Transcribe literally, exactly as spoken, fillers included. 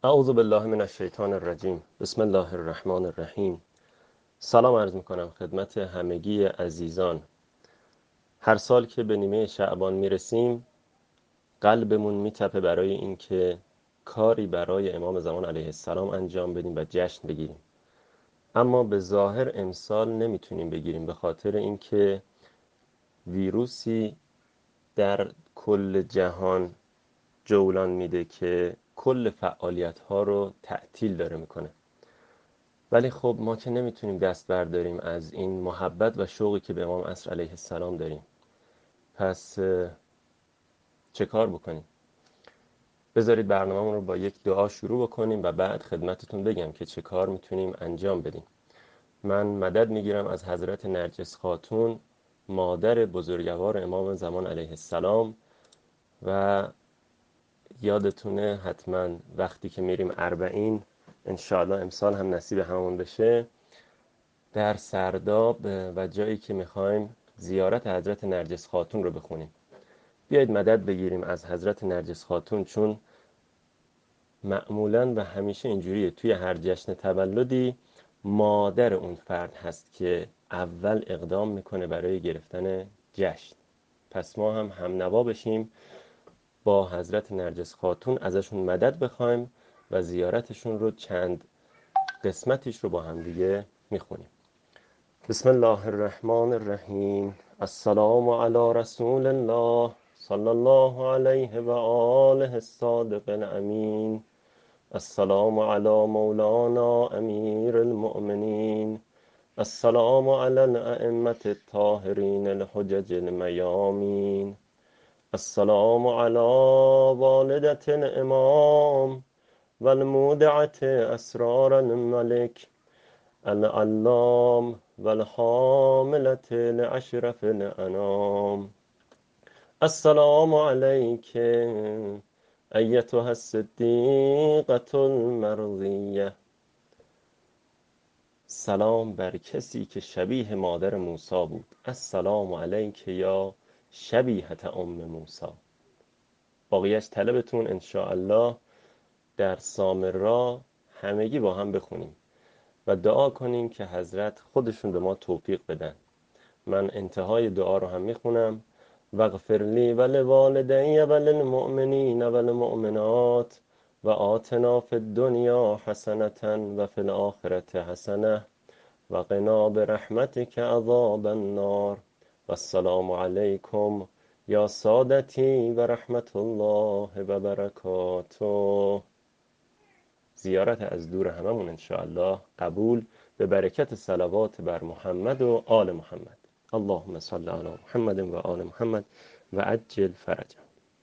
اعوذ بالله من الشیطان الرجیم. بسم الله الرحمن الرحیم. سلام عرض میکنم خدمت همگی عزیزان. هر سال که به نیمه شعبان میرسیم قلبمون میتپه برای اینکه کاری برای امام زمان علیه السلام انجام بدیم و جشن بگیریم، اما به ظاهر امسال نمیتونیم بگیریم به خاطر اینکه ویروسی در کل جهان جولان میده که کل فعالیت ها رو تعطیل داره میکنه. ولی خب ما که نمیتونیم دست برداریم از این محبت و شوقی که به امام عصر علیه السلام داریم. پس چه کار بکنیم؟ بذارید برنامه‌مون رو با یک دعا شروع بکنیم و بعد خدمتتون بگم که چه کار میتونیم انجام بدیم. من مدد میگیرم از حضرت نرجس خاتون، مادر بزرگوار امام زمان علیه السلام. و یادتونه حتما وقتی که میریم اربعین، انشاءالله امسال هم نصیب همون بشه، در سرداب و جایی که میخوایم زیارت حضرت نرجس خاتون رو بخونیم. بیایید مدد بگیریم از حضرت نرجس خاتون، چون معمولاً و همیشه اینجوریه توی هر جشن تولدی مادر اون فرد هست که اول اقدام میکنه برای گرفتن جشن. پس ما هم هم نوا بشیم با حضرت نرجس خاتون، ازشون مدد بخوایم و زیارتشون رو چند قسمتش رو با هم دیگه میخونیم. بسم الله الرحمن الرحیم. السلام علی رسول الله صلی الله علیه و آله الصادق الامین. السلام علی مولانا امیر المؤمنین. السلام علی الائمة الطاهرین الحجج المیامین. السلام علی والدة الامام والمودعة اسرار الملك العلام والحاملة لأشرف الأنام. السلام عليك أيتها الصديقة المرضية. سلام بر کسی که شبیه مادر موسی بود. السلام علیک یا شبیهة ام موسی. باقیش طلبتون انشاءالله در سامرا همگی با هم بخونیم و دعا کنیم که حضرت خودشون به ما توفیق بدن. من انتهای دعا رو هم میخونم. واغفر لی ولوالدی وللمؤمنین والمؤمنات و آتنا فی الدنیا حسنة و فی الآخرة حسنة و قنا برحمتک عذاب النار. و السلام علیکم یا سادتی و رحمت الله و برکاته. زیارت از دور هممون انشاءالله قبول به برکت صلوات بر محمد و آل محمد. اللهم صل علی محمد و آل محمد و عجل فرجهم.